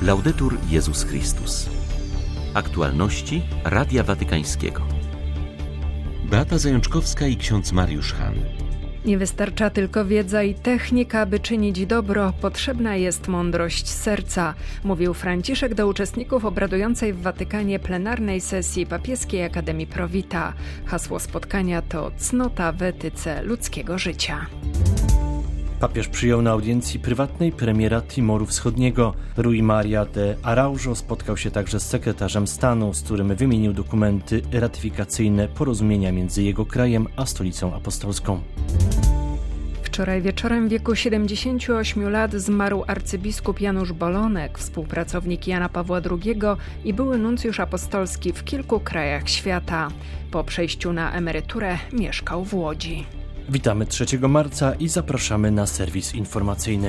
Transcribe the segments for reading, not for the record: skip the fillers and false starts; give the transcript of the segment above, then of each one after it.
Laudetur Jezus Chrystus. Aktualności Radia Watykańskiego. Beata Zajączkowska i ksiądz Mariusz Hahn. Nie wystarcza tylko wiedza i technika, by czynić dobro. Potrzebna jest mądrość serca, mówił Franciszek do uczestników obradującej w Watykanie plenarnej sesji Papieskiej Akademii Pro Vita. Hasło spotkania to cnota w etyce ludzkiego życia. Papież przyjął na audiencji prywatnej premiera Timoru Wschodniego. Rui Maria de Araujo spotkał się także z sekretarzem stanu, z którym wymienił dokumenty ratyfikacyjne porozumienia między jego krajem a Stolicą Apostolską. Wczoraj wieczorem w wieku 78 lat zmarł arcybiskup Janusz Bolonek, współpracownik Jana Pawła II i były nuncjusz apostolski w kilku krajach świata. Po przejściu na emeryturę mieszkał w Łodzi. Witamy 3 marca i zapraszamy na serwis informacyjny.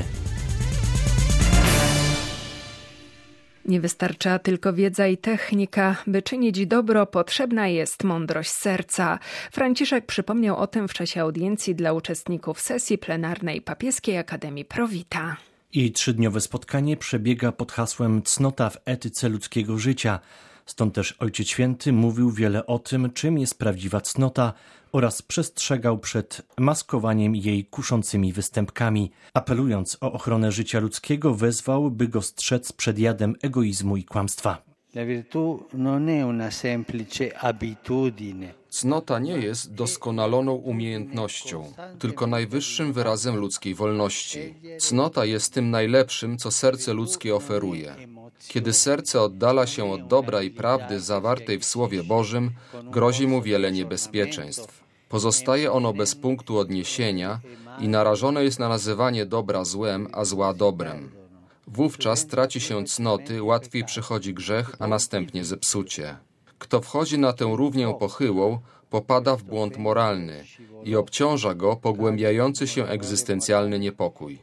Nie wystarcza tylko wiedza i technika. By czynić dobro, potrzebna jest mądrość serca. Franciszek przypomniał o tym w czasie audiencji dla uczestników sesji plenarnej Papieskiej Akademii Pro Vita. Jej 3-dniowe spotkanie przebiega pod hasłem Cnota w etyce ludzkiego życia. Stąd też Ojciec Święty mówił wiele o tym, czym jest prawdziwa cnota oraz przestrzegał przed maskowaniem jej kuszącymi występkami. Apelując o ochronę życia ludzkiego, wezwał, by go strzec przed jadem egoizmu i kłamstwa. Cnota nie jest doskonaloną umiejętnością, tylko najwyższym wyrazem ludzkiej wolności. Cnota jest tym najlepszym, co serce ludzkie oferuje. Kiedy serce oddala się od dobra i prawdy zawartej w Słowie Bożym, grozi mu wiele niebezpieczeństw. Pozostaje ono bez punktu odniesienia i narażone jest na nazywanie dobra złem, a zła dobrem. Wówczas traci się cnoty, łatwiej przychodzi grzech, a następnie zepsucie. Kto wchodzi na tę równię pochyłą, popada w błąd moralny i obciąża go pogłębiający się egzystencjalny niepokój.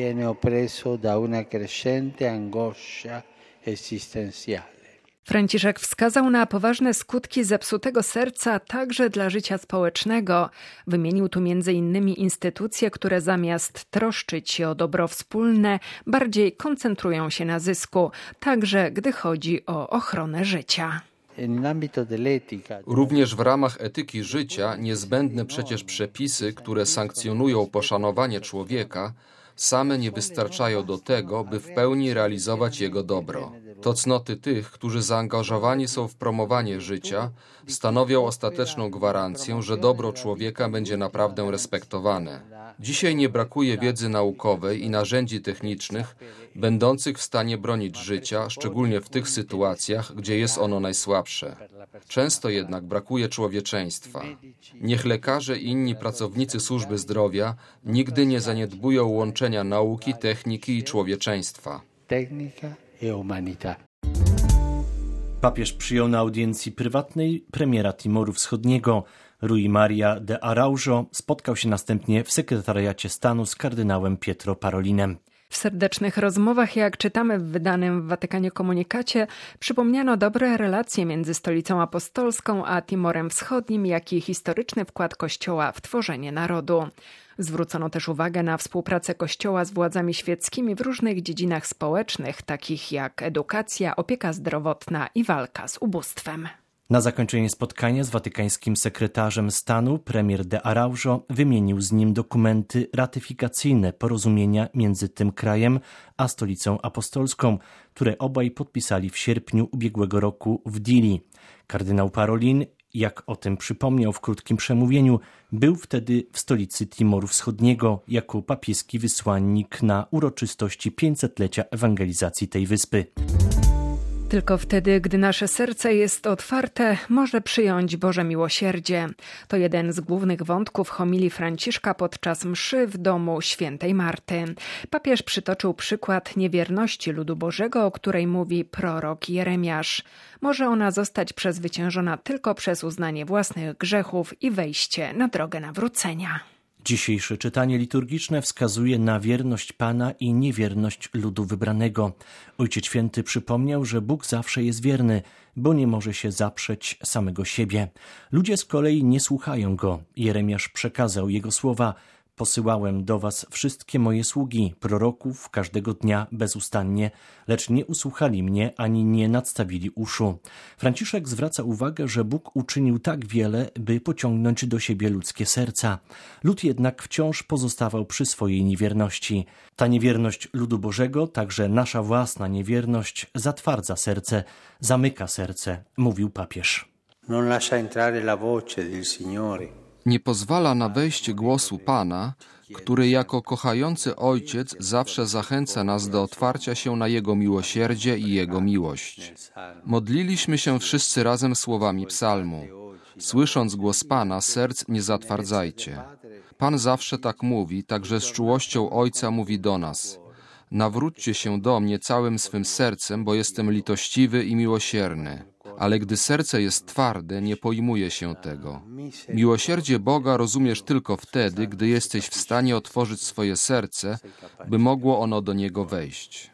Franciszek wskazał na poważne skutki zepsutego serca także dla życia społecznego. Wymienił tu m.in. instytucje, które zamiast troszczyć się o dobro wspólne, bardziej koncentrują się na zysku, także gdy chodzi o ochronę życia. Również w ramach etyki życia niezbędne przecież przepisy, które sankcjonują poszanowanie człowieka, same nie wystarczają do tego, by w pełni realizować jego dobro. To cnoty tych, którzy zaangażowani są w promowanie życia, stanowią ostateczną gwarancję, że dobro człowieka będzie naprawdę respektowane. Dzisiaj nie brakuje wiedzy naukowej i narzędzi technicznych, będących w stanie bronić życia, szczególnie w tych sytuacjach, gdzie jest ono najsłabsze. Często jednak brakuje człowieczeństwa. Niech lekarze i inni pracownicy służby zdrowia nigdy nie zaniedbują łączenia nauki, techniki i człowieczeństwa. Papież przyjął na audiencji prywatnej premiera Timoru Wschodniego. Rui Maria de Araujo spotkał się następnie w sekretariacie stanu z kardynałem Pietro Parolinem. W serdecznych rozmowach, jak czytamy w wydanym w Watykanie komunikacie, przypomniano dobre relacje między Stolicą Apostolską a Timorem Wschodnim, jak i historyczny wkład Kościoła w tworzenie narodu. Zwrócono też uwagę na współpracę Kościoła z władzami świeckimi w różnych dziedzinach społecznych, takich jak edukacja, opieka zdrowotna i walka z ubóstwem. Na zakończenie spotkania z watykańskim sekretarzem stanu premier de Araujo wymienił z nim dokumenty ratyfikacyjne porozumienia między tym krajem a Stolicą Apostolską, które obaj podpisali w sierpniu ubiegłego roku w Dili. Kardynał Parolin, jak o tym przypomniał w krótkim przemówieniu, był wtedy w stolicy Timoru Wschodniego jako papieski wysłannik na uroczystości 500-lecia ewangelizacji tej wyspy. Tylko wtedy, gdy nasze serce jest otwarte, może przyjąć Boże miłosierdzie. To jeden z głównych wątków homilii Franciszka podczas mszy w domu świętej Marty. Papież przytoczył przykład niewierności ludu Bożego, o której mówi prorok Jeremiasz. Może ona zostać przezwyciężona tylko przez uznanie własnych grzechów i wejście na drogę nawrócenia. Dzisiejsze czytanie liturgiczne wskazuje na wierność Pana i niewierność ludu wybranego. Ojciec Święty przypomniał, że Bóg zawsze jest wierny, bo nie może się zaprzeć samego siebie. Ludzie z kolei nie słuchają Go. Jeremiasz przekazał jego słowa: Posyłałem do was wszystkie moje sługi, proroków, każdego dnia bezustannie, lecz nie usłuchali mnie ani nie nadstawili uszu. Franciszek zwraca uwagę, że Bóg uczynił tak wiele, by pociągnąć do siebie ludzkie serca. Lud jednak wciąż pozostawał przy swojej niewierności. Ta niewierność ludu Bożego, także nasza własna niewierność, zatwardza serce, zamyka serce, mówił papież. Non lascia entrare la voce del Signore. Nie pozwala na wejście głosu Pana, który jako kochający Ojciec zawsze zachęca nas do otwarcia się na Jego miłosierdzie i Jego miłość. Modliliśmy się wszyscy razem słowami psalmu. Słysząc głos Pana, serc nie zatwardzajcie. Pan zawsze tak mówi, także z czułością Ojca mówi do nas. Nawróćcie się do mnie całym swym sercem, bo jestem litościwy i miłosierny. Ale gdy serce jest twarde, nie pojmuje się tego. Miłosierdzie Boga rozumiesz tylko wtedy, gdy jesteś w stanie otworzyć swoje serce, by mogło ono do niego wejść.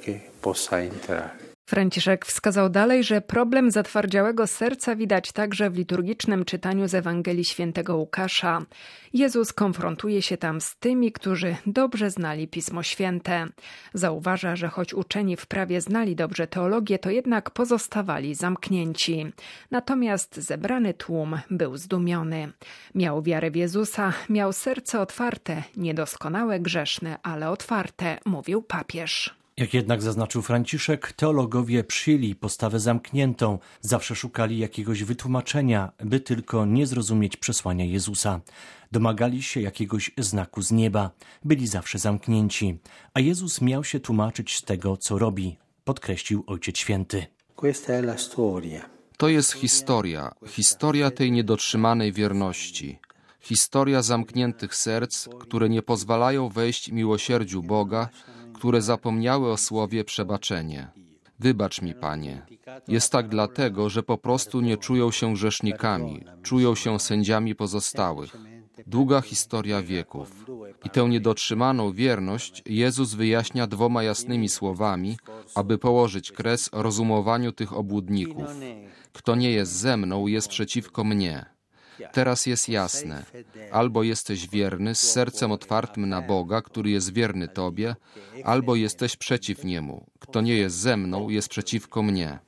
Franciszek wskazał dalej, że problem zatwardziałego serca widać także w liturgicznym czytaniu z Ewangelii Świętego Łukasza. Jezus konfrontuje się tam z tymi, którzy dobrze znali Pismo Święte. Zauważa, że choć uczeni w prawie znali dobrze teologię, to jednak pozostawali zamknięci. Natomiast zebrany tłum był zdumiony. Miał wiarę w Jezusa, miał serce otwarte, niedoskonałe, grzeszne, ale otwarte, mówił papież. Jak jednak zaznaczył Franciszek, teologowie przyjęli postawę zamkniętą, zawsze szukali jakiegoś wytłumaczenia, by tylko nie zrozumieć przesłania Jezusa. Domagali się jakiegoś znaku z nieba, byli zawsze zamknięci, a Jezus miał się tłumaczyć z tego, co robi, podkreślił Ojciec Święty. To jest historia tej niedotrzymanej wierności. Historia zamkniętych serc, które nie pozwalają wejść miłosierdziu Boga, które zapomniały o słowie przebaczenie. Wybacz mi, Panie. Jest tak dlatego, że po prostu nie czują się grzesznikami, czują się sędziami pozostałych. Długa historia wieków. I tę niedotrzymaną wierność Jezus wyjaśnia 2 jasnymi słowami, aby położyć kres rozumowaniu tych obłudników. Kto nie jest ze mną, jest przeciwko mnie. Teraz jest jasne. Albo jesteś wierny z sercem otwartym na Boga, który jest wierny Tobie, albo jesteś przeciw Niemu. Kto nie jest ze mną, jest przeciwko mnie.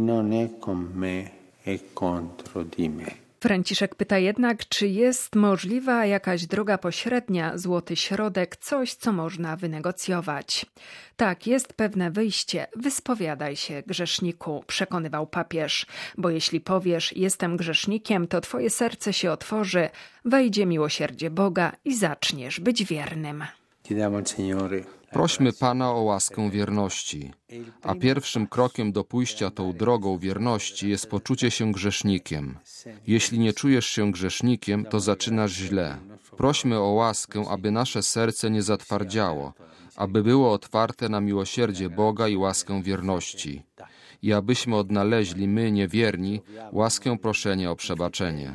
Franciszek pyta jednak, czy jest możliwa jakaś droga pośrednia, złoty środek, coś, co można wynegocjować. Tak, jest pewne wyjście. Wyspowiadaj się, grzeszniku, przekonywał papież, bo jeśli powiesz, jestem grzesznikiem, to twoje serce się otworzy, wejdzie miłosierdzie Boga i zaczniesz być wiernym. Prośmy Pana o łaskę wierności, a pierwszym krokiem do pójścia tą drogą wierności jest poczucie się grzesznikiem. Jeśli nie czujesz się grzesznikiem, to zaczynasz źle. Prośmy o łaskę, aby nasze serce nie zatwardziało, aby było otwarte na miłosierdzie Boga i łaskę wierności. I abyśmy odnaleźli, my, niewierni, łaskę proszenia o przebaczenie.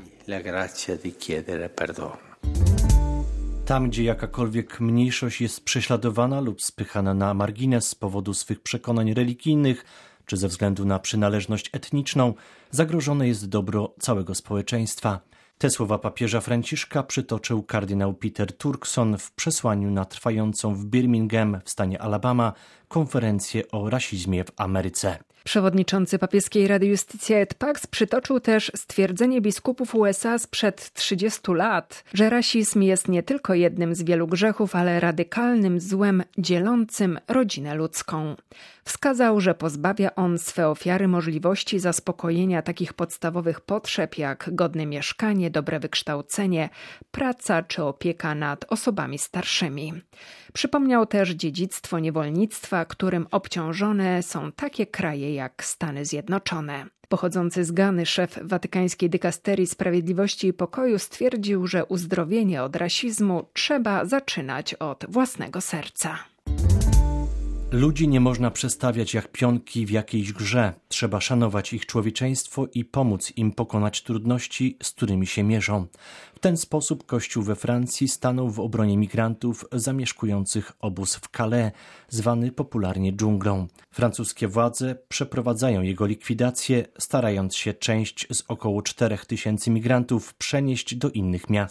Tam, gdzie jakakolwiek mniejszość jest prześladowana lub spychana na margines z powodu swych przekonań religijnych, czy ze względu na przynależność etniczną, zagrożone jest dobro całego społeczeństwa. Te słowa papieża Franciszka przytoczył kardynał Peter Turkson w przesłaniu na trwającą w Birmingham w stanie Alabama konferencję o rasizmie w Ameryce. Przewodniczący papieskiej Rady Justitia et Pax przytoczył też stwierdzenie biskupów USA sprzed 30 lat, że rasizm jest nie tylko jednym z wielu grzechów, ale radykalnym złem dzielącym rodzinę ludzką. Wskazał, że pozbawia on swe ofiary możliwości zaspokojenia takich podstawowych potrzeb jak godne mieszkanie, dobre wykształcenie, praca czy opieka nad osobami starszymi. Przypomniał też dziedzictwo niewolnictwa, którym obciążone są takie kraje jak Stany Zjednoczone. Pochodzący z Gany szef watykańskiej dykasterii sprawiedliwości i pokoju stwierdził, że uzdrowienie od rasizmu trzeba zaczynać od własnego serca. Ludzi nie można przestawiać jak pionki w jakiejś grze. Trzeba szanować ich człowieczeństwo i pomóc im pokonać trudności, z którymi się mierzą. W ten sposób Kościół we Francji stanął w obronie migrantów zamieszkujących obóz w Calais, zwany popularnie dżunglą. Francuskie władze przeprowadzają jego likwidację, starając się część z około 4000 migrantów przenieść do innych miast.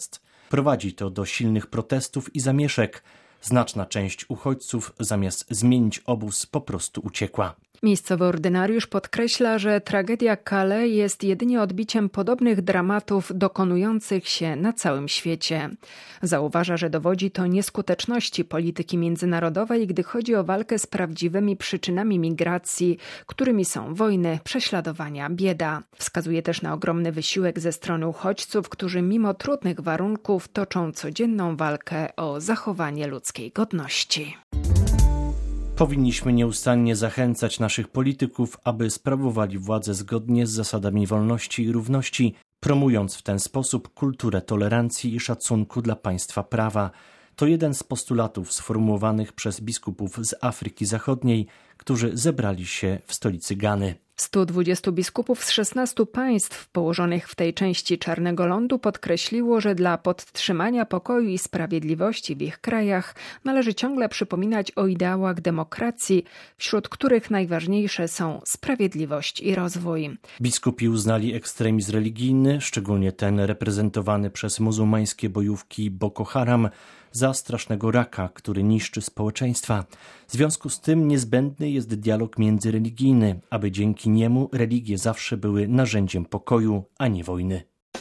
Prowadzi to do silnych protestów i zamieszek. Znaczna część uchodźców zamiast zmienić obóz po prostu uciekła. Miejscowy ordynariusz podkreśla, że tragedia Calais jest jedynie odbiciem podobnych dramatów dokonujących się na całym świecie. Zauważa, że dowodzi to nieskuteczności polityki międzynarodowej, gdy chodzi o walkę z prawdziwymi przyczynami migracji, którymi są wojny, prześladowania, bieda. Wskazuje też na ogromny wysiłek ze strony uchodźców, którzy mimo trudnych warunków toczą codzienną walkę o zachowanie ludzkiej godności. Powinniśmy nieustannie zachęcać naszych polityków, aby sprawowali władzę zgodnie z zasadami wolności i równości, promując w ten sposób kulturę tolerancji i szacunku dla państwa prawa. To jeden z postulatów sformułowanych przez biskupów z Afryki Zachodniej, którzy zebrali się w stolicy Gany. 120 biskupów z 16 państw położonych w tej części Czarnego Lądu podkreśliło, że dla podtrzymania pokoju i sprawiedliwości w ich krajach należy ciągle przypominać o ideałach demokracji, wśród których najważniejsze są sprawiedliwość i rozwój. Biskupi uznali ekstremizm religijny, szczególnie ten reprezentowany przez muzułmańskie bojówki Boko Haram, za strasznego raka, który niszczy społeczeństwa. W związku z tym niezbędny jest dialog międzyreligijny, aby dzięki niemu religie zawsze były narzędziem pokoju, a nie wojny.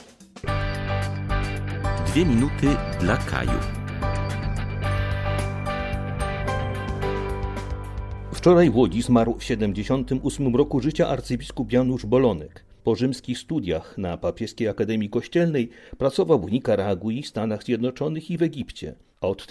2 minuty dla Kaju. Wczoraj w Łodzi zmarł w 78 roku życia arcybiskup Janusz Bolonek. Po rzymskich studiach na Papieskiej Akademii Kościelnej pracował w Nikaragui, Stanach Zjednoczonych i w Egipcie, a od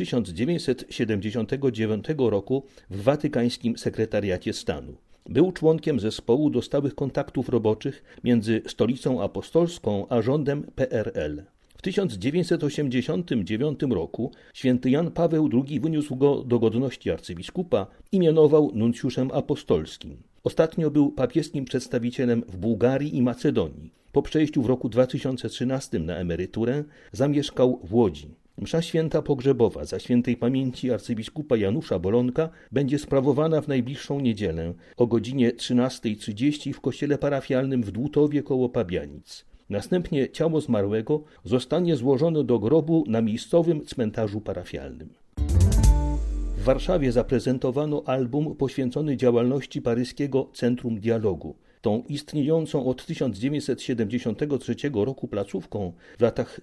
1979 roku w Watykańskim Sekretariacie Stanu. Był członkiem zespołu do stałych kontaktów roboczych między Stolicą Apostolską a rządem PRL. W 1989 roku święty Jan Paweł II wyniósł go do godności arcybiskupa i mianował nuncjuszem apostolskim. Ostatnio był papieskim przedstawicielem w Bułgarii i Macedonii. Po przejściu w roku 2013 na emeryturę zamieszkał w Łodzi. Msza święta pogrzebowa za świętej pamięci arcybiskupa Janusza Bolonka będzie sprawowana w najbliższą niedzielę o godzinie 13:30 w kościele parafialnym w Dłutowie koło Pabianic. Następnie ciało zmarłego zostanie złożone do grobu na miejscowym cmentarzu parafialnym. W Warszawie zaprezentowano album poświęcony działalności paryskiego Centrum Dialogu. Tą istniejącą od 1973 roku placówką w latach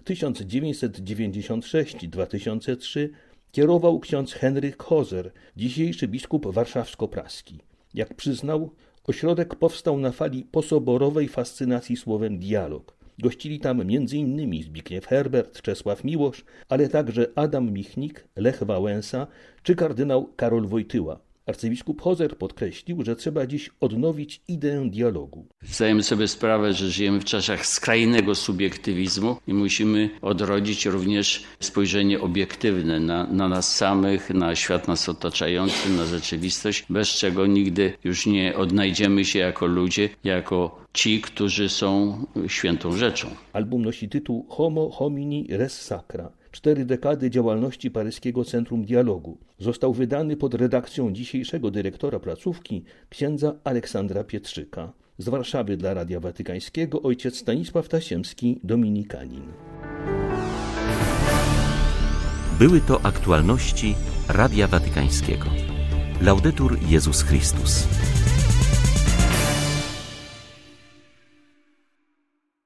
1996-2003 kierował ksiądz Henryk Hozer, dzisiejszy biskup warszawsko-praski. Jak przyznał, ośrodek powstał na fali posoborowej fascynacji słowem dialog. Gościli tam m.in. Zbigniew Herbert, Czesław Miłosz, ale także Adam Michnik, Lech Wałęsa czy kardynał Karol Wojtyła. Arcybiskup Hozer podkreślił, że trzeba dziś odnowić ideę dialogu. Zdajemy sobie sprawę, że żyjemy w czasach skrajnego subiektywizmu i musimy odrodzić również spojrzenie obiektywne na nas samych, na świat nas otaczający, na rzeczywistość, bez czego nigdy już nie odnajdziemy się jako ludzie, jako ci, którzy są świętą rzeczą. Album nosi tytuł Homo homini res sacra. 4 dekady działalności paryskiego Centrum Dialogu. Został wydany pod redakcją dzisiejszego dyrektora placówki, księdza Aleksandra Pietrzyka. Z Warszawy dla Radia Watykańskiego ojciec Stanisław Tasiemski, dominikanin. Były to aktualności Radia Watykańskiego. Laudetur Jezus Chrystus.